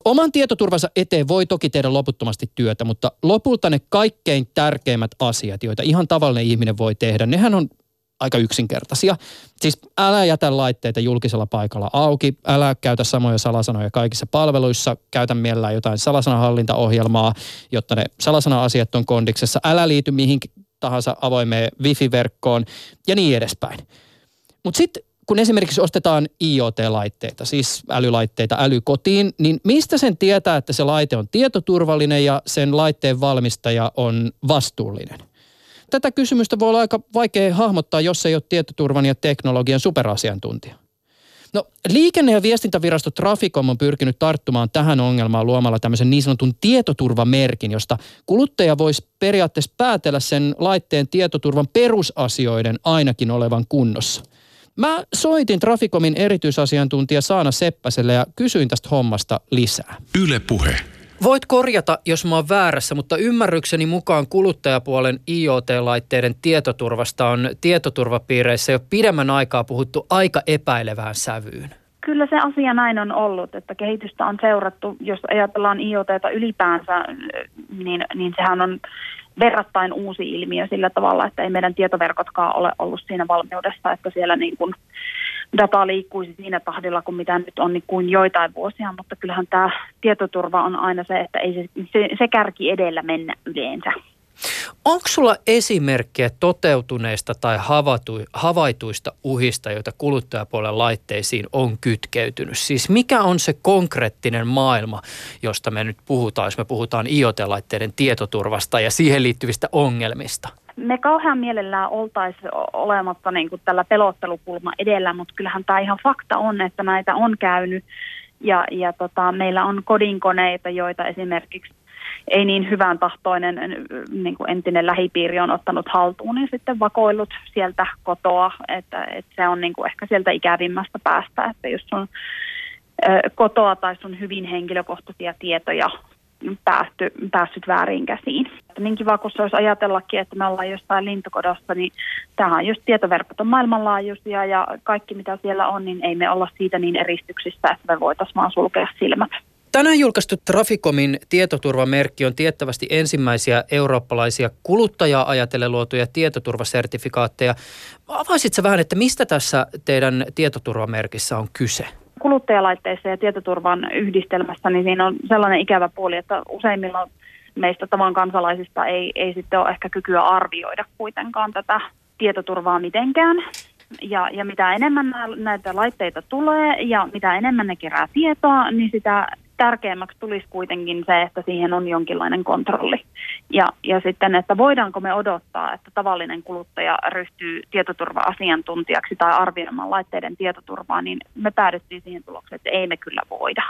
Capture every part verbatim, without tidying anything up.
Oman tietoturvansa eteen voi toki tehdä loputtomasti työtä, mutta lopulta ne kaikkein tärkeimmät asiat, joita ihan tavallinen ihminen voi tehdä, nehän on aika yksinkertaisia. Siis älä jätä laitteita julkisella paikalla auki, älä käytä samoja salasanoja kaikissa palveluissa, käytä mielellään jotain salasanahallintaohjelmaa, jotta ne salasana-asiat on kondiksessa, älä liity mihin tahansa avoimeen wifi-verkkoon ja niin edespäin. Mutta sitten kun esimerkiksi ostetaan I O T-laitteita, siis älylaitteita älykotiin, niin mistä sen tietää, että se laite on tietoturvallinen ja sen laitteen valmistaja on vastuullinen? Tätä kysymystä voi olla aika vaikea hahmottaa, jos ei ole tietoturvan ja teknologian superasiantuntija. No, liikenne- ja viestintävirasto Traficom on pyrkinyt tarttumaan tähän ongelmaan luomalla tämmöisen niin sanotun tietoturvamerkin, josta kuluttaja voisi periaatteessa päätellä sen laitteen tietoturvan perusasioiden ainakin olevan kunnossa. Mä soitin Traficomin erityisasiantuntija Saana Seppäselle ja kysyin tästä hommasta lisää. Yle Puhe. Voit korjata, jos mä oon väärässä, mutta ymmärrykseni mukaan kuluttajapuolen I O T-laitteiden tietoturvasta on tietoturvapiireissä jo pidemmän aikaa puhuttu aika epäilevään sävyyn. Kyllä se asia näin on ollut, että kehitystä on seurattu. Jos ajatellaan I O T:tä ylipäänsä, niin, niin sehän on verrattain uusi ilmiö sillä tavalla, että ei meidän tietoverkotkaan ole ollut siinä valmiudessa, että siellä niin kuin data liikkuisi siinä tahdilla kuin mitä nyt on niin kuin joitain vuosia, mutta kyllähän tämä tietoturva on aina se, että ei se, se, se kärki edellä mennä yleensä. Onko sulla esimerkkejä toteutuneista tai havaitu, havaituista uhista, joita kuluttajapuolen laitteisiin on kytkeytynyt? Siis mikä on se konkreettinen maailma, josta me nyt puhutaan, jos me puhutaan I O T-laitteiden tietoturvasta ja siihen liittyvistä ongelmista? Me kauhean mielellään oltaisiin olematta niin kuin tällä pelottelukulma edellä, mutta kyllähän tämä ihan fakta on, että näitä on käynyt ja, ja tota, meillä on kodinkoneita, joita esimerkiksi ei niin hyvän tahtoinen niin kuin entinen lähipiiri on ottanut haltuun ja sitten vakoillut sieltä kotoa, että, että se on niin kuin ehkä sieltä ikävimmästä päästä, että jos sun ö, kotoa tai sun hyvin henkilökohtaisia tietoja päästy, päässyt väärin käsiin. Niin kiva, kun se olisi ajatellakin, että me ollaan jostain lintukodossa, niin tämähän on just tietoverkot on maailmanlaajuisia ja kaikki mitä siellä on, niin ei me olla siitä niin eristyksissä, että me voitaisiin vaan sulkea silmät. Tänään julkaistu Traficomin tietoturvamerkki on tiettävästi ensimmäisiä eurooppalaisia kuluttajaa ajatellen luotuja tietoturvasertifikaatteja. Avaisitko vähän, että mistä tässä teidän tietoturvamerkissä on kyse? Kuluttajalaitteissa ja tietoturvan yhdistelmässä, niin siinä on sellainen ikävä puoli, että useimmilla meistä tavan kansalaisista ei, ei sitten ole ehkä kykyä arvioida kuitenkaan tätä tietoturvaa mitenkään. Ja, ja mitä enemmän näitä laitteita tulee ja mitä enemmän ne kerää tietoa, niin sitä tärkeämmäksi tulisi kuitenkin se, että siihen on jonkinlainen kontrolli. Ja, ja sitten, että voidaanko me odottaa, että tavallinen kuluttaja ryhtyy tietoturva-asiantuntijaksi tai arvioimaan laitteiden tietoturvaa, niin me päädyttiin siihen tulokseen, että ei me kyllä voida.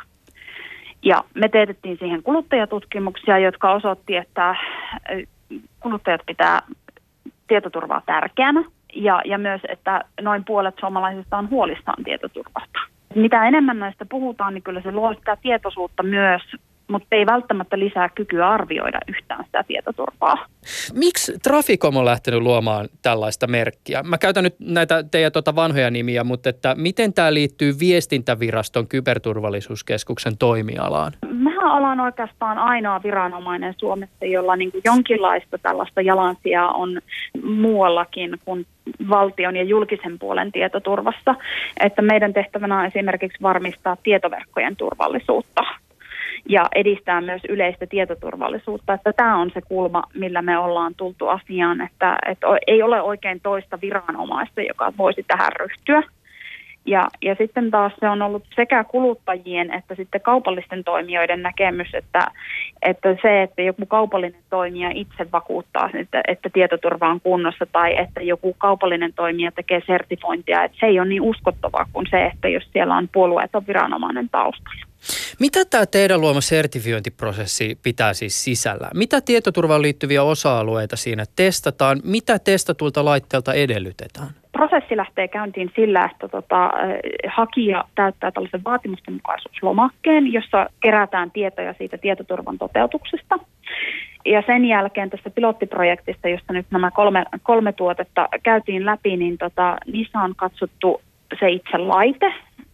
Ja me teetettiin siihen kuluttajatutkimuksia, jotka osoitti, että kuluttajat pitää tietoturvaa tärkeänä ja, ja myös, että noin puolet suomalaisista on huolissaan tietoturvasta. Mitä enemmän näistä puhutaan, niin kyllä se luo sitä tietoisuutta myös, mutta ei välttämättä lisää kykyä arvioida yhtään sitä tietoturvaa. Miksi Traficom on lähtenyt luomaan tällaista merkkiä? Mä käytän nyt näitä teidän tuota vanhoja nimiä, mutta että miten tämä liittyy Viestintäviraston kyberturvallisuuskeskuksen toimialaan? Mehän ollaan oikeastaan ainoa viranomainen Suomessa, jolla niin kuin jonkinlaista tällaista jalansijaa on muuallakin kuin valtion ja julkisen puolen tietoturvassa. Että meidän tehtävänä on esimerkiksi varmistaa tietoverkkojen turvallisuutta ja edistää myös yleistä tietoturvallisuutta. Että tämä on se kulma, millä me ollaan tultu asiaan, että, että ei ole oikein toista viranomaista, joka voisi tähän ryhtyä. Ja, ja sitten taas se on ollut sekä kuluttajien että sitten kaupallisten toimijoiden näkemys, että, että se, että joku kaupallinen toimija itse vakuuttaa, että, että tietoturva on kunnossa tai että joku kaupallinen toimija tekee sertifointia, että se ei ole niin uskottavaa kuin se, että jos siellä on puolueeton viranomainen taustalla. Mitä tämä teidän luoma sertifiointiprosessi pitää siis sisällä? Mitä tietoturvaan liittyviä osa-alueita siinä testataan? Mitä testatulta laitteelta edellytetään? Prosessi lähtee käyntiin sillä, että tota, hakija täyttää tällaisen vaatimustenmukaisuuslomakkeen, jossa kerätään tietoja siitä tietoturvan toteutuksesta. Ja sen jälkeen tässä pilottiprojektissa, jossa nyt nämä kolme, kolme tuotetta käytiin läpi, niin tota, niissä on katsottu se itse laite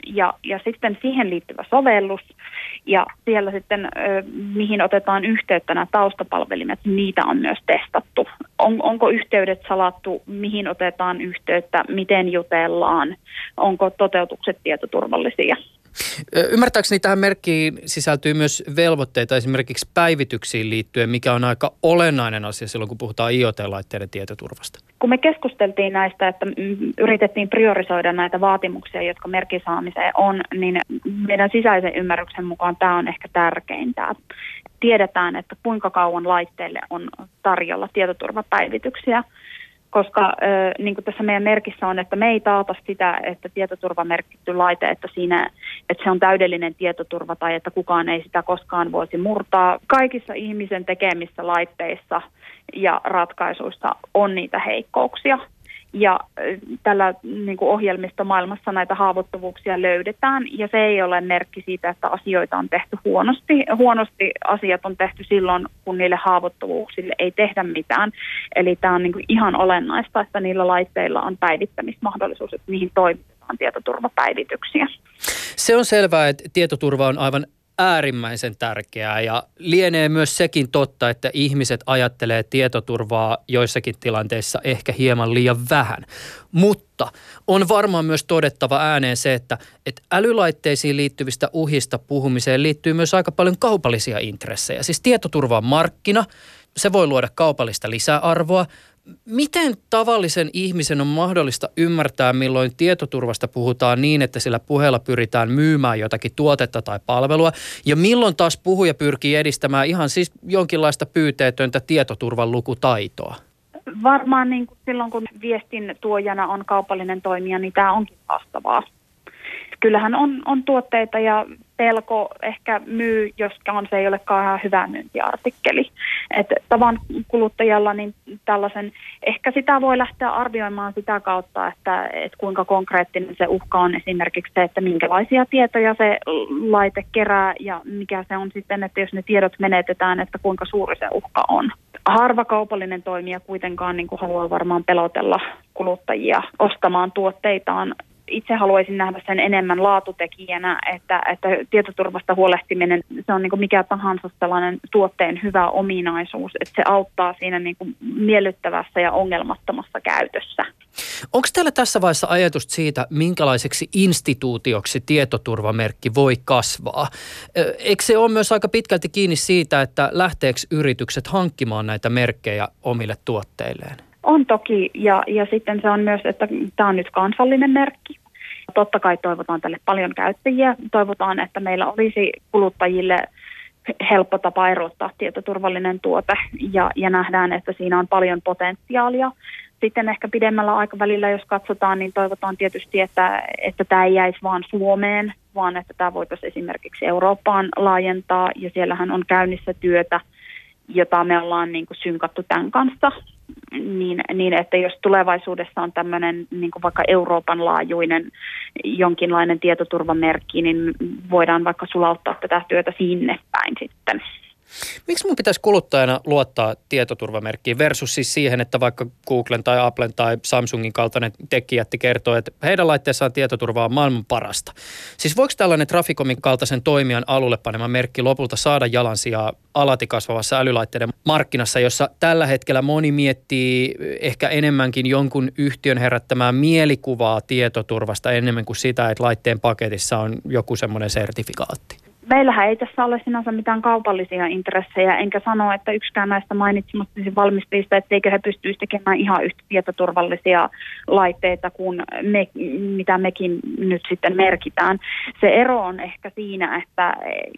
ja, ja sitten siihen liittyvä sovellus ja siellä sitten, mihin otetaan yhteyttä nämä taustapalvelimet, niitä on myös testattu. On, onko yhteydet salattu, mihin otetaan yhteyttä, miten jutellaan, onko toteutukset tietoturvallisia. Ymmärtääkseni tähän merkkiin sisältyy myös velvoitteita esimerkiksi päivityksiin liittyen, mikä on aika olennainen asia silloin, kun puhutaan I O T-laitteiden tietoturvasta. Kun me keskusteltiin näistä, että yritettiin priorisoida näitä vaatimuksia, jotka merkisaamiseen on, niin meidän sisäisen ymmärryksen mukaan tämä on ehkä tärkeintä. Tiedetään, että kuinka kauan laitteille on tarjolla tietoturvapäivityksiä, koska niin kuin tässä meidän merkissä on, että me ei taata sitä, että tietoturvamerkitty laite, että, siinä, että se on täydellinen tietoturva tai että kukaan ei sitä koskaan voisi murtaa. Kaikissa ihmisen tekemissä laitteissa ja ratkaisuissa on niitä heikkouksia. Ja tällä niin kuin ohjelmistomaailmassa näitä haavoittuvuuksia löydetään, ja se ei ole merkki siitä, että asioita on tehty huonosti. Huonosti asiat on tehty silloin, kun niille haavoittuvuuksille ei tehdä mitään. Eli tämä on niin kuin ihan olennaista, että niillä laitteilla on päivittämismahdollisuus, että niihin toimitetaan tietoturvapäivityksiä. Se on selvää, että tietoturva on aivan äärimmäisen tärkeää ja lienee myös sekin totta, että ihmiset ajattelee tietoturvaa joissakin tilanteissa ehkä hieman liian vähän. Mutta on varmaan myös todettava ääneen se, että, että älylaitteisiin liittyvistä uhista puhumiseen liittyy myös aika paljon kaupallisia intressejä. Siis tietoturva on markkina, se voi luoda kaupallista lisäarvoa. Miten tavallisen ihmisen on mahdollista ymmärtää, milloin tietoturvasta puhutaan niin, että sillä puheella pyritään myymään jotakin tuotetta tai palvelua, ja milloin taas puhuja pyrkii edistämään ihan siis jonkinlaista pyyteetöntä tietoturvan lukutaitoa? Varmaan niin kuin silloin, kun viestin tuojana on kaupallinen toimija, niin tämä onkin haastavaa. Kyllähän on, on tuotteita ja pelko ehkä myy, joskaan se ei olekaan ihan hyvä myyntiartikkeli. Että tavan kuluttajalla niin tällaisen, ehkä sitä voi lähteä arvioimaan sitä kautta, että, että kuinka konkreettinen se uhka on esimerkiksi se, että minkälaisia tietoja se laite kerää ja mikä se on sitten, että jos ne tiedot menetetään, että kuinka suuri se uhka on. Harva kaupallinen toimija kuitenkaan niin kuin haluaa varmaan pelotella kuluttajia ostamaan tuotteitaan. Itse haluaisin nähdä sen enemmän laatutekijänä, että, että tietoturvasta huolehtiminen, se on niin kuin mikä tahansa sellainen tuotteen hyvä ominaisuus, että se auttaa siinä niin kuin miellyttävässä ja ongelmattomassa käytössä. Onko teillä tässä vaiheessa ajatus siitä, minkälaiseksi instituutioksi tietoturvamerkki voi kasvaa? Eikö se ole myös aika pitkälti kiinni siitä, että lähteekö yritykset hankkimaan näitä merkkejä omille tuotteilleen? On toki, ja, ja sitten se on myös, että tämä on nyt kansallinen merkki. Totta kai toivotaan tälle paljon käyttäjiä. Toivotaan, että meillä olisi kuluttajille helppo tapa erottaa tietoturvallinen tuote, ja, ja nähdään, että siinä on paljon potentiaalia. Sitten ehkä pidemmällä aikavälillä, jos katsotaan, niin toivotaan tietysti, että, että tämä ei jäisi vaan Suomeen, vaan että tämä voitaisiin esimerkiksi Eurooppaan laajentaa, ja siellähän on käynnissä työtä, jota me ollaan niin kuin synkattu tämän kanssa, niin, niin että jos tulevaisuudessa on tämmöinen niin kuin vaikka Euroopan laajuinen jonkinlainen tietoturvamerkki, niin voidaan vaikka sulauttaa tätä työtä sinne päin sitten. Miksi mun pitäisi kuluttajana luottaa tietoturvamerkkiin versus siis siihen, että vaikka Googlen tai Applen tai Samsungin kaltainen tekijätti kertoo, että heidän laitteessaan tietoturva on maailman parasta. Siis voiko tällainen Traficomin kaltaisen toimijan alulle panema merkki lopulta saada jalansijaa alati kasvavassa älylaitteiden markkinassa, jossa tällä hetkellä moni miettii ehkä enemmänkin jonkun yhtiön herättämää mielikuvaa tietoturvasta enemmän kuin sitä, että laitteen paketissa on joku semmoinen sertifikaatti? Meillähän ei tässä ole sinänsä mitään kaupallisia intressejä, enkä sano, että yksikään näistä mainitsemastasi valmistajista, etteikö he pystyisi tekemään ihan yhtä tietoturvallisia laitteita kuin me, mitä mekin nyt sitten merkitään. Se ero on ehkä siinä, että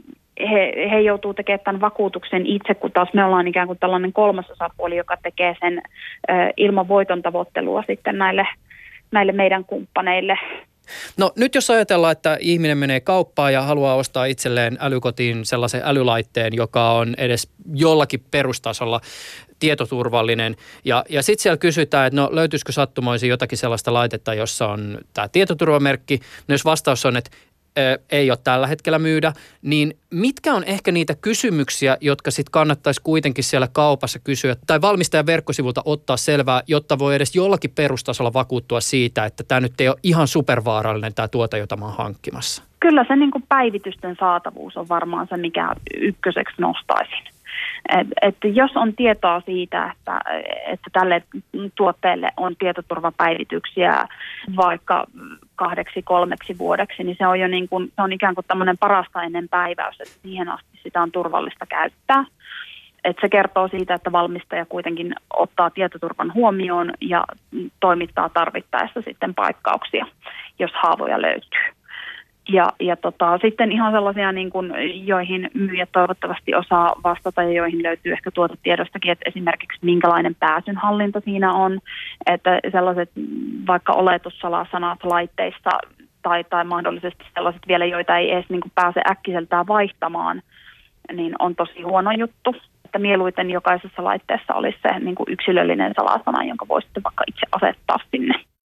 he, he joutuu tekemään tämän vakuutuksen itse, kun taas me ollaan ikään kuin tällainen kolmas osapuoli, joka tekee sen äh, ilman voiton tavoittelua sitten näille, näille meidän kumppaneille. No nyt jos ajatellaan, että ihminen menee kauppaan ja haluaa ostaa itselleen älykotiin sellaisen älylaitteen, joka on edes jollakin perustasolla tietoturvallinen. Ja, ja sitten siellä kysytään, että no löytyisikö sattumoisin jotakin sellaista laitetta, jossa on tämä tietoturvamerkki. No jos vastaus on, että ei ole tällä hetkellä myydä, niin mitkä on ehkä niitä kysymyksiä, jotka sitten kannattaisi kuitenkin siellä kaupassa kysyä tai valmistajan verkkosivulta ottaa selvää, jotta voi edes jollakin perustasolla vakuuttua siitä, että tämä nyt ei ole ihan supervaarallinen tämä tuote, jota mä oon hankkimassa? Kyllä se niin kuin päivitysten saatavuus on varmaan se, mikä ykköseksi nostaisin. Et, et jos on tietoa siitä, että, että tälle tuotteelle on tietoturvapäivityksiä vaikka kahdeksi, kolmeksi vuodeksi, niin se on jo niin kuin, se on ikään kuin tämmöinen parasta ennen päiväys, että siihen asti sitä on turvallista käyttää. Et se kertoo siitä, että valmistaja kuitenkin ottaa tietoturvan huomioon ja toimittaa tarvittaessa sitten paikkauksia, jos haavoja löytyy. Ja, ja tota, sitten ihan sellaisia, niin kuin, joihin myyjät toivottavasti osaa vastata ja joihin löytyy ehkä tuotetiedostakin, että esimerkiksi minkälainen pääsynhallinta siinä on, että sellaiset vaikka oletussalassanat laitteissa tai, tai mahdollisesti sellaiset vielä, joita ei edes niin kuin pääse äkkiseltään vaihtamaan, niin on tosi huono juttu. Että mieluiten jokaisessa laitteessa olisi se niin kuin yksilöllinen salasana, jonka voi sitten vaikka itse asettaa sinne.